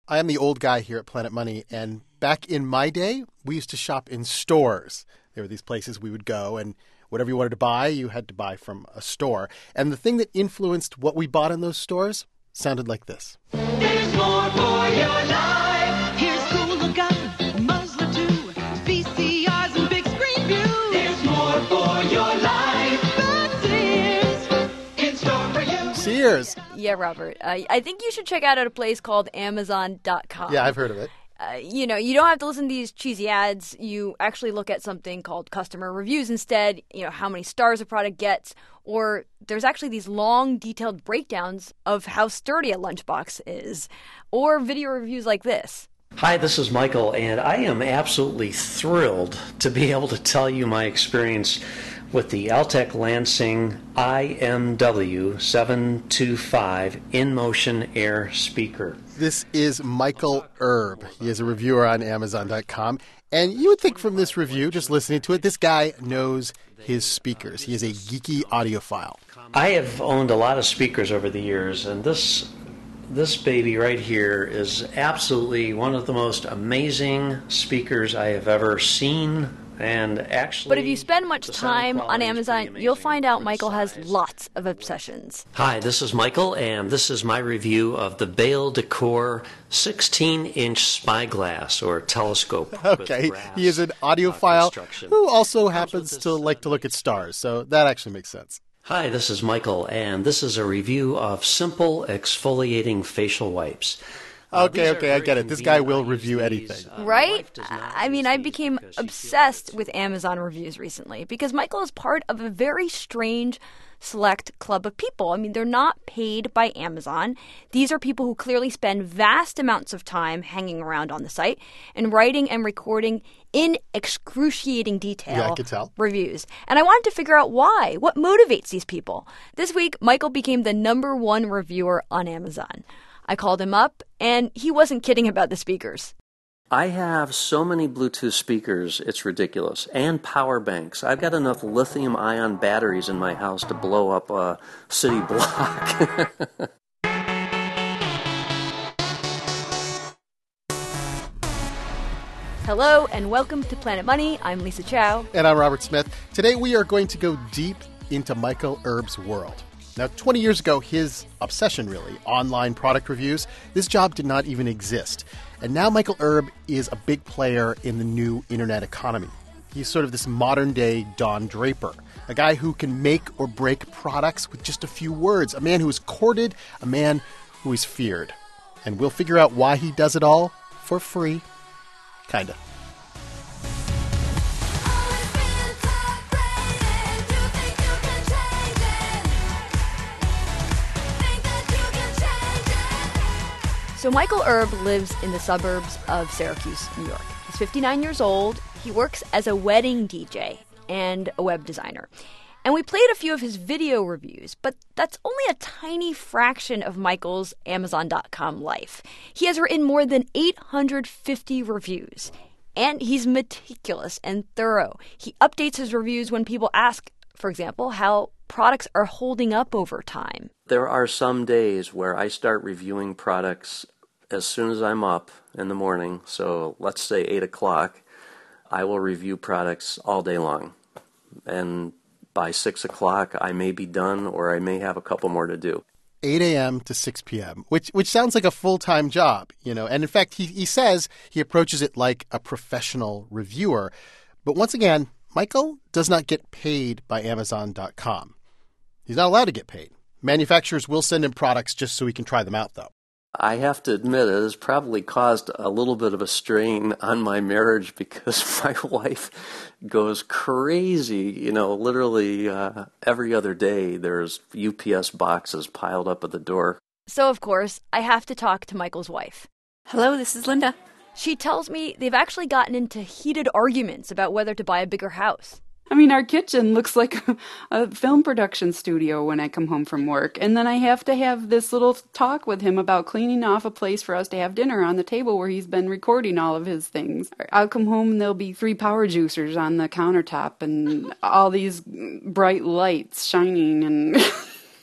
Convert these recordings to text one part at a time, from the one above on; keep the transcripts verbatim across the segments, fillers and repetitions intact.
I am the old guy here at Planet Money, and back in my day, we used to shop in stores. There were these places we would go, and whatever you wanted to buy, you had to buy from a store. And the thing that influenced what we bought in those stores sounded like this. There's more for your life. Here's Cool Gun, Muzzler two, V C Rs and big screen views. There's more for your life. But Sears, in store for you. Sears. Yeah, Robert. Uh, I think you should check out a place called Amazon dot com. Yeah, I've heard of it. Uh, you know, you don't have to listen to these cheesy ads. You actually look at something called customer reviews instead, you know, how many stars a product gets, or there's actually these long, detailed breakdowns of how sturdy a lunchbox is, or video reviews like this. Hi, this is Michael, and I am absolutely thrilled to be able to tell you my experience with the Altec Lansing I M W seven two five in-motion air speaker. This is Michael Erb. He is a reviewer on Amazon dot com. And you would think from this review, just listening to it, this guy knows his speakers. He is a geeky audiophile. I have owned a lot of speakers over the years, and this this baby right here is absolutely one of the most amazing speakers I have ever seen. And actually, but if you spend much time on Amazon, you'll find out Michael has lots of obsessions. Hi, this is Michael, and this is my review of the Bale Decor sixteen-inch spyglass or telescope. Okay, he is an audiophile who also happens to like to look at stars, so that actually makes sense. Hi, this is Michael, and this is a review of Simple Exfoliating Facial Wipes. Okay, okay, I get it. This guy will review anything. Right? I mean, I became obsessed with Amazon reviews recently because Michael is part of a very strange select club of people. I mean, they're not paid by Amazon. These are people who clearly spend vast amounts of time hanging around on the site and writing and recording in excruciating detail yeah, I could tell. reviews. And I wanted to figure out why. What motivates these people? This week, Michael became the number one reviewer on Amazon. I called him up, and he wasn't kidding about the speakers. I have so many Bluetooth speakers, it's ridiculous, and power banks. I've got enough lithium-ion batteries in my house to blow up a city block. Hello, and welcome to Planet Money. I'm Lisa Chow. And I'm Robert Smith. Today we are going to go deep into Michael Erb's world. Now, twenty years ago, his obsession, really, online product reviews, this job did not even exist. And now Michael Erb is a big player in the new internet economy. He's sort of this modern-day Don Draper, a guy who can make or break products with just a few words, a man who is courted, a man who is feared. And we'll figure out why he does it all for free. Kinda. So Michael Erb lives in the suburbs of Syracuse, New York. He's fifty-nine years old. He works as a wedding D J and a web designer. And we played a few of his video reviews, but that's only a tiny fraction of Michael's Amazon dot com life. He has written more than eight hundred fifty reviews, and he's meticulous and thorough. He updates his reviews when people ask, for example, how products are holding up over time. There are some days where I start reviewing products as soon as I'm up in the morning. So let's say eight o'clock, I will review products all day long. And by six o'clock, I may be done or I may have a couple more to do. eight a.m. to six p.m., which which sounds like a full-time job, you know. And in fact, he, he says he approaches it like a professional reviewer. But once again, Michael does not get paid by Amazon dot com. He's not allowed to get paid. Manufacturers will send him products just so he can try them out, though. I have to admit, it has probably caused a little bit of a strain on my marriage because my wife goes crazy. You know, literally uh, every other day there's U P S boxes piled up at the door. So, of course, I have to talk to Michael's wife. Hello, this is Linda. She tells me they've actually gotten into heated arguments about whether to buy a bigger house. I mean, our kitchen looks like a film production studio when I come home from work. And then I have to have this little talk with him about cleaning off a place for us to have dinner on the table where he's been recording all of his things. I'll come home and there'll be three power juicers on the countertop and all these bright lights shining. And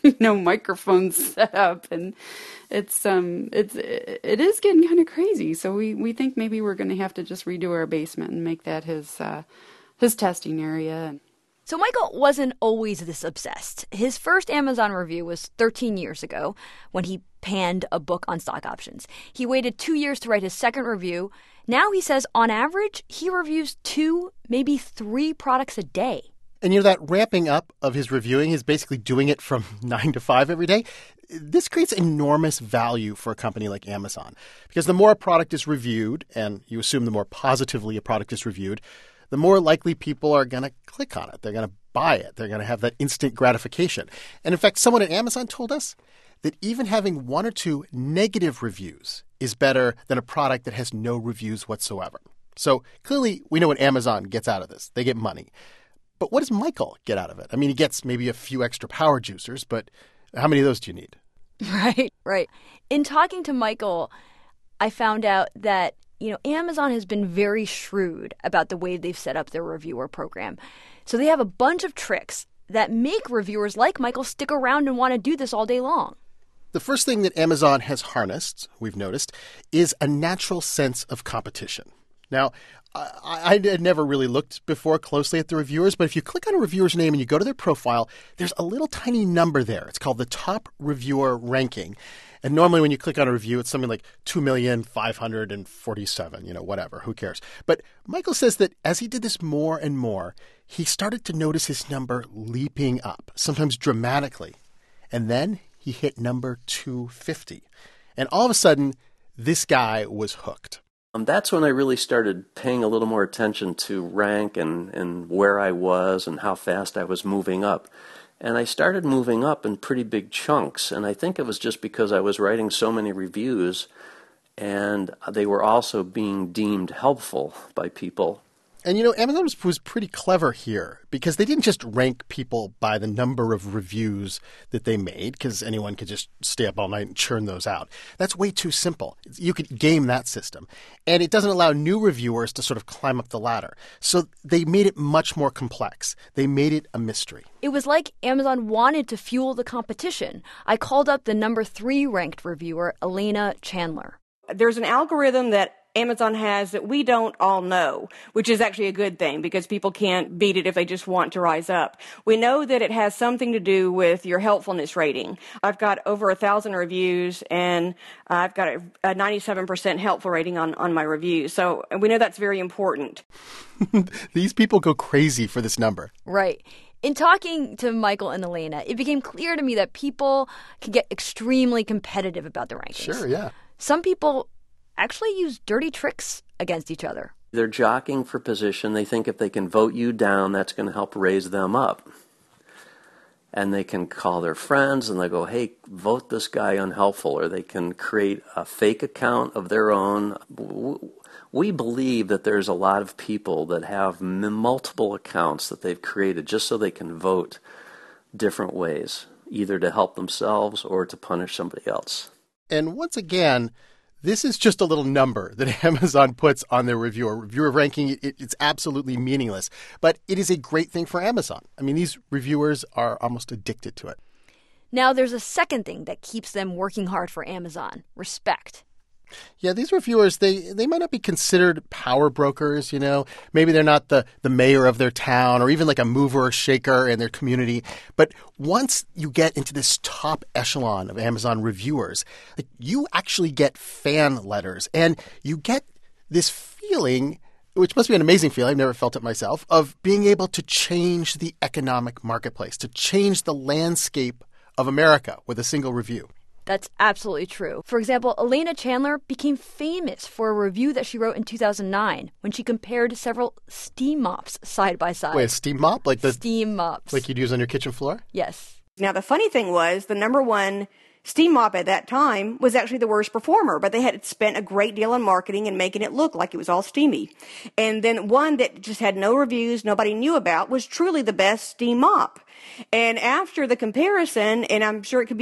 you know, microphones set up, and it's um it's it is getting kind of crazy. So we, we think maybe we're going to have to just redo our basement and make that his uh, his testing area. So Michael wasn't always this obsessed. His first Amazon review was thirteen years ago when he panned a book on stock options. He waited two years to write his second review. Now he says on average, he reviews two, maybe three products a day. And, you know, that ramping up of his reviewing is basically doing it from nine to five every day. This creates enormous value for a company like Amazon because the more a product is reviewed, and you assume the more positively a product is reviewed, the more likely people are going to click on it. They're going to buy it. They're going to have that instant gratification. And in fact, someone at Amazon told us that even having one or two negative reviews is better than a product that has no reviews whatsoever. So clearly, we know what Amazon gets out of this. They get money. But what does Michael get out of it? I mean, he gets maybe a few extra power juicers, but how many of those do you need? Right, right. In talking to Michael, I found out that, you know, Amazon has been very shrewd about the way they've set up their reviewer program. So they have a bunch of tricks that make reviewers like Michael stick around and want to do this all day long. The first thing that Amazon has harnessed, we've noticed, is a natural sense of competition. Now, I, I had never really looked before closely at the reviewers, but if you click on a reviewer's name and you go to their profile, there's a little tiny number there. It's called the top reviewer ranking. And normally when you click on a review, it's something like two million five hundred forty-seven, you know, whatever, who cares? But Michael says that as he did this more and more, he started to notice his number leaping up, sometimes dramatically. And then he hit number two fifty. And all of a sudden, this guy was hooked. Um, that's when I really started paying a little more attention to rank and, and where I was and how fast I was moving up. And I started moving up in pretty big chunks. And I think it was just because I was writing so many reviews and they were also being deemed helpful by people. And, you know, Amazon was, was pretty clever here because they didn't just rank people by the number of reviews that they made because anyone could just stay up all night and churn those out. That's way too simple. You could game that system. And it doesn't allow new reviewers to sort of climb up the ladder. So they made it much more complex. They made it a mystery. It was like Amazon wanted to fuel the competition. I called up the number three ranked reviewer, Elena Chandler. There's an algorithm that Amazon has that we don't all know, which is actually a good thing because people can't beat it if they just want to rise up. We know that it has something to do with your helpfulness rating. I've got over a thousand reviews and I've got a, a ninety-seven percent helpful rating on, on my reviews. So we know that's very important. These people go crazy for this number. Right. In talking to Michael and Elena, it became clear to me that people can get extremely competitive about the rankings. Sure, yeah. Some people actually use dirty tricks against each other. They're jockeying for position. They think if they can vote you down, that's going to help raise them up. And they can call their friends and they go, hey, vote this guy unhelpful. Or they can create a fake account of their own. We believe that there's a lot of people that have multiple accounts that they've created just so they can vote different ways, either to help themselves or to punish somebody else. And once again, this is just a little number that Amazon puts on their reviewer. Reviewer ranking, it, it's absolutely meaningless. But it is a great thing for Amazon. I mean, these reviewers are almost addicted to it. Now, there's a second thing that keeps them working hard for Amazon: respect. Yeah, these reviewers, they, they might not be considered power brokers, you know. Maybe they're not the, the mayor of their town or even like a mover or shaker in their community. But once you get into this top echelon of Amazon reviewers, like, you actually get fan letters and you get this feeling, which must be an amazing feeling, I've never felt it myself, of being able to change the economic marketplace, to change the landscape of America with a single review. That's absolutely true. For example, Elena Chandler became famous for a review that she wrote in two thousand nine when she compared several steam mops side by side. Wait, a steam mop? Like the steam mops. Like you'd use on your kitchen floor? Yes. Now, the funny thing was the number one steam mop at that time was actually the worst performer, but they had spent a great deal on marketing and making it look like it was all steamy. And then one that just had no reviews, nobody knew about, was truly the best steam mop. And after the comparison, and I'm sure it could be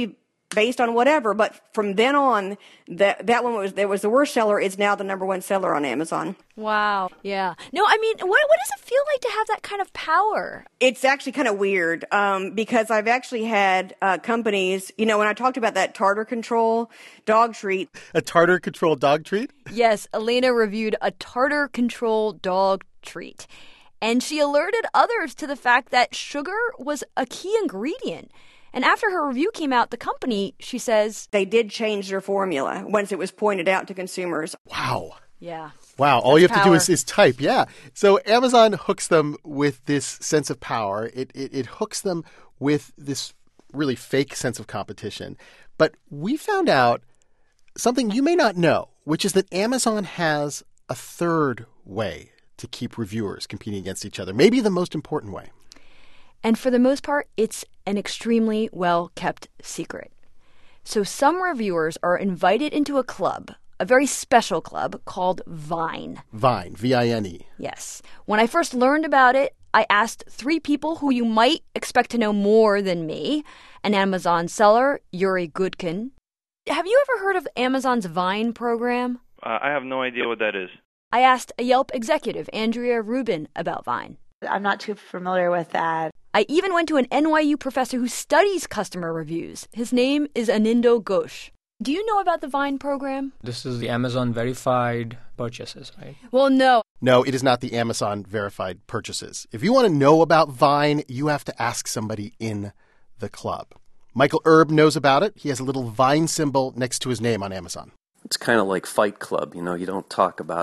based on whatever. But from then on, that that one was that was the worst seller is now the number one seller on Amazon. Wow. Yeah. No, I mean, what what does it feel like to have that kind of power? It's actually kind of weird um, because I've actually had uh, companies, you know, when I talked about that tartar control dog treat. A tartar control dog treat? Yes, Elena reviewed a tartar control dog treat. And she alerted others to the fact that sugar was a key ingredient. And after her review came out, the company, she says, they did change their formula once it was pointed out to consumers. Wow. Yeah. Wow. All That's you have power. to do is, is type. Yeah. So Amazon hooks them with this sense of power. It, it it hooks them with this really fake sense of competition. But we found out something you may not know, which is that Amazon has a third way to keep reviewers competing against each other, maybe the most important way. And for the most part, it's an extremely well-kept secret. So some reviewers are invited into a club, a very special club called Vine. Vine, V I N E. Yes. When I first learned about it, I asked three people who you might expect to know more than me, an Amazon seller, Yuri Goodkin. Have you ever heard of Amazon's Vine program? Uh, I have no idea what that is. I asked a Yelp executive, Andrea Rubin, about Vine. I'm not too familiar with that. I even went to an N Y U professor who studies customer reviews. His name is Anindo Ghosh. Do you know about the Vine program? This is the Amazon verified purchases, right? Well, no. No, it is not the Amazon verified purchases. If you want to know about Vine, you have to ask somebody in the club. Michael Erb knows about it. He has a little Vine symbol next to his name on Amazon. It's kind of like Fight Club, you know, you don't talk about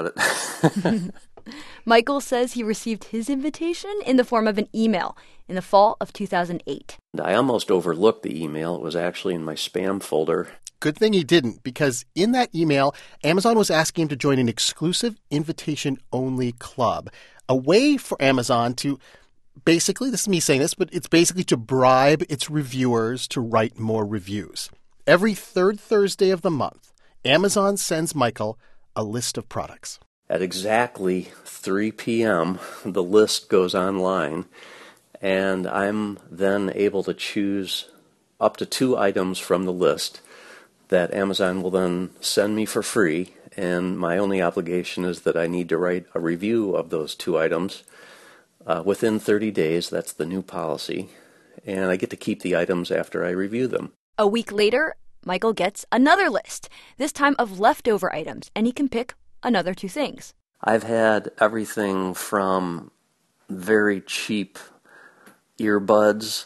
it. Michael says he received his invitation in the form of an email in the fall of two thousand eight. I almost overlooked the email. It was actually in my spam folder. Good thing he didn't, because in that email, Amazon was asking him to join an exclusive invitation-only club, a way for Amazon to basically, this is me saying this, but it's basically to bribe its reviewers to write more reviews. Every third Thursday of the month, Amazon sends Michael a list of products. At exactly three p.m., the list goes online, and I'm then able to choose up to two items from the list that Amazon will then send me for free, and my only obligation is that I need to write a review of those two items uh, within thirty days. That's the new policy, and I get to keep the items after I review them. A week later, Michael gets another list, this time of leftover items, and he can pick another two things. I've had everything from very cheap earbuds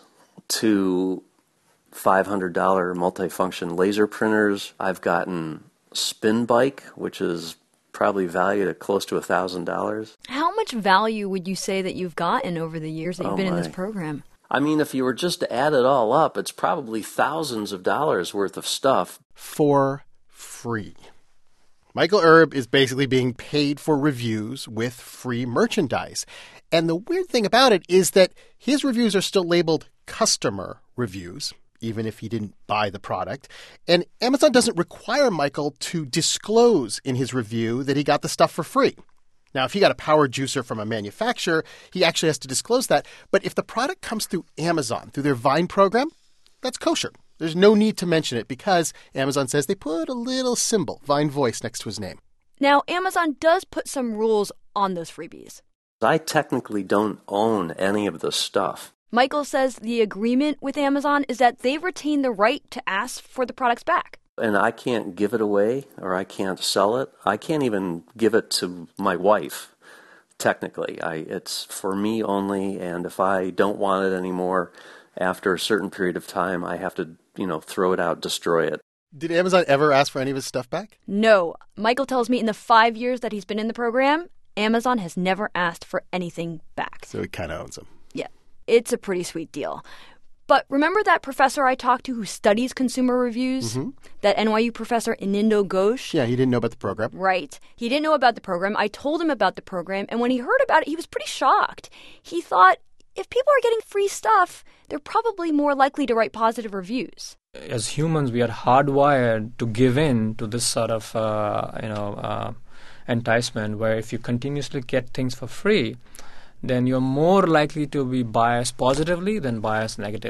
to five hundred dollars multifunction laser printers. I've gotten Spin Bike, which is probably valued at close to one thousand dollars. How much value would you say that you've gotten over the years that you've Oh, been in my. this program? I mean, if you were just to add it all up, it's probably thousands of dollars worth of stuff. For free. Michael Erb is basically being paid for reviews with free merchandise. And the weird thing about it is that his reviews are still labeled customer reviews, even if he didn't buy the product. And Amazon doesn't require Michael to disclose in his review that he got the stuff for free. Now, if he got a power juicer from a manufacturer, he actually has to disclose that. But if the product comes through Amazon, through their Vine program, that's kosher. There's no need to mention it because Amazon says they put a little symbol, Vine Voice, next to his name. Now, Amazon does put some rules on those freebies. I technically don't own any of this stuff. Michael says the agreement with Amazon is that they retain the right to ask for the products back. And I can't give it away or I can't sell it. I can't even give it to my wife, technically. I, it's for me only, and if I don't want it anymore, after a certain period of time, I have to, you know, throw it out, destroy it. Did Amazon ever ask for any of his stuff back? No. Michael tells me in the five years that he's been in the program, Amazon has never asked for anything back. So he kind of owns them. Yeah, it's a pretty sweet deal. But remember that professor I talked to who studies consumer reviews? Mm-hmm. That N Y U professor Anindo Ghosh? Yeah, he didn't know about the program. Right. He didn't know about the program. I told him about the program, and when he heard about it, he was pretty shocked. He thought, if people are getting free stuff, they're probably more likely to write positive reviews. As humans, we are hardwired to give in to this sort of, uh, you know, uh, enticement where if you continuously get things for free, then you're more likely to be biased positively than biased negatively.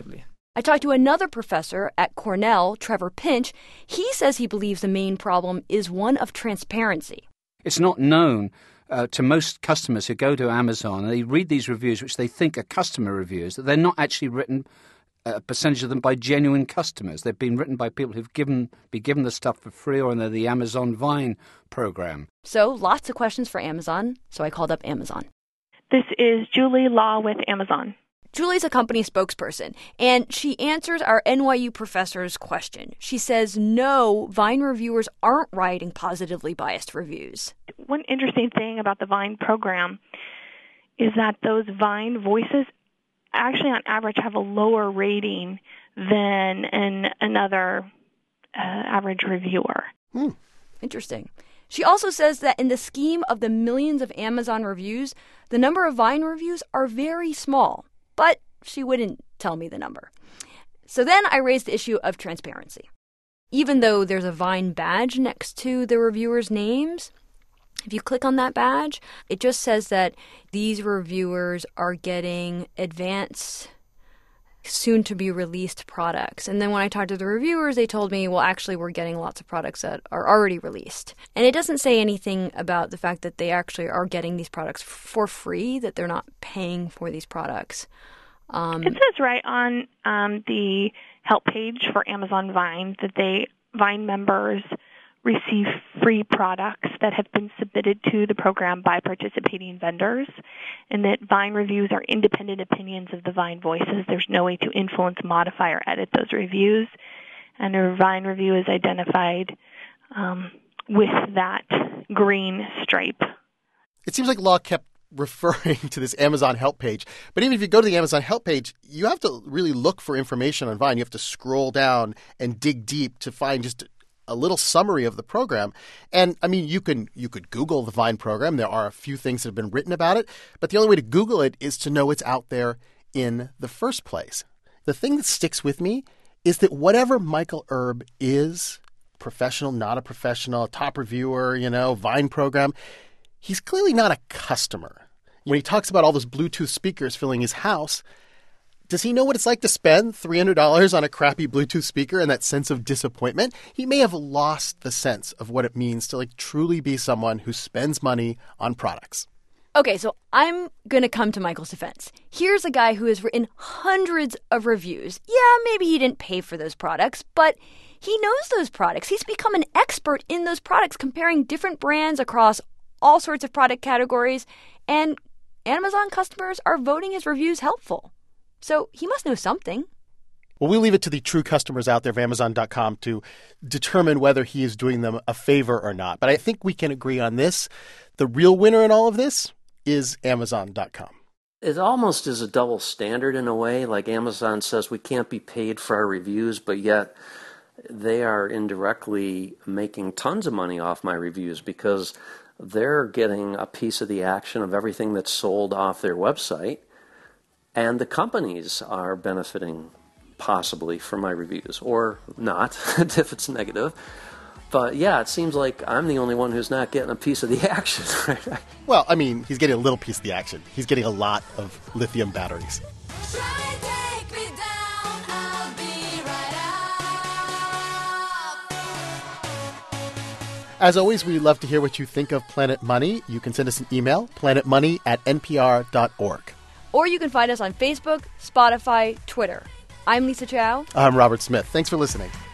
I talked to another professor at Cornell, Trevor Pinch. He says he believes the main problem is one of transparency. It's not known uh, to most customers who go to Amazon, and they read these reviews, which they think are customer reviews, that they're not actually written, a percentage of them, by genuine customers. They've been written by people who've given be given the stuff for free, or under the Amazon Vine program. So lots of questions for Amazon, so I called up Amazon. This is Julie Law with Amazon. Julie's a company spokesperson, and she answers our N Y U professor's question. She says, no, Vine reviewers aren't writing positively biased reviews. One interesting thing about the Vine program is that those Vine voices actually, on average, have a lower rating than an, another uh, average reviewer. Hmm. Interesting. She also says that in the scheme of the millions of Amazon reviews, the number of Vine reviews are very small. But she wouldn't tell me the number. So then I raised the issue of transparency. Even though there's a Vine badge next to the reviewers' names, if you click on that badge, it just says that these reviewers are getting advanced, soon-to-be-released products. And then when I talked to the reviewers, they told me, well, actually, we're getting lots of products that are already released. And it doesn't say anything about the fact that they actually are getting these products for free, that they're not paying for these products. Um, it says right on um, the help page for Amazon Vine that they Vine members receive free products that have been submitted to the program by participating vendors, and that Vine reviews are independent opinions of the Vine voices. There's no way to influence, modify, or edit those reviews, and a Vine review is identified um, with that green stripe. It seems like Law kept referring to this Amazon help page, but even if you go to the Amazon help page, you have to really look for information on Vine. You have to scroll down and dig deep to find just a little summary of the program. And I mean, you can you could Google the Vine program. There are a few things that have been written about it, but the only way to Google it is to know it's out there in the first place. The thing that sticks with me is that whatever Michael Erb is, professional, not a professional, top reviewer, you know, Vine program, he's clearly not a customer. When he talks about all those Bluetooth speakers filling his house, does he know what it's like to spend three hundred dollars on a crappy Bluetooth speaker and that sense of disappointment? He may have lost the sense of what it means to like truly be someone who spends money on products. Okay, so I'm going to come to Michael's defense. Here's a guy who has written hundreds of reviews. Yeah, maybe he didn't pay for those products, but he knows those products. He's become an expert in those products, comparing different brands across all sorts of product categories, and Amazon customers are voting his reviews helpful. So he must know something. Well, we leave it to the true customers out there of Amazon dot com to determine whether he is doing them a favor or not. But I think we can agree on this. The real winner in all of this is Amazon dot com. It almost is a double standard in a way. Like Amazon says we can't be paid for our reviews, but yet they are indirectly making tons of money off my reviews because they're getting a piece of the action of everything that's sold off their website. And the companies are benefiting possibly from my reviews, or not, if it's negative. But yeah, it seems like I'm the only one who's not getting a piece of the action. Well, I mean, he's getting a little piece of the action. He's getting a lot of lithium batteries. As always, we'd love to hear what you think of Planet Money. You can send us an email, planet money at n p r dot org. Or you can find us on Facebook, Spotify, Twitter. I'm Lisa Chow. I'm Robert Smith. Thanks for listening.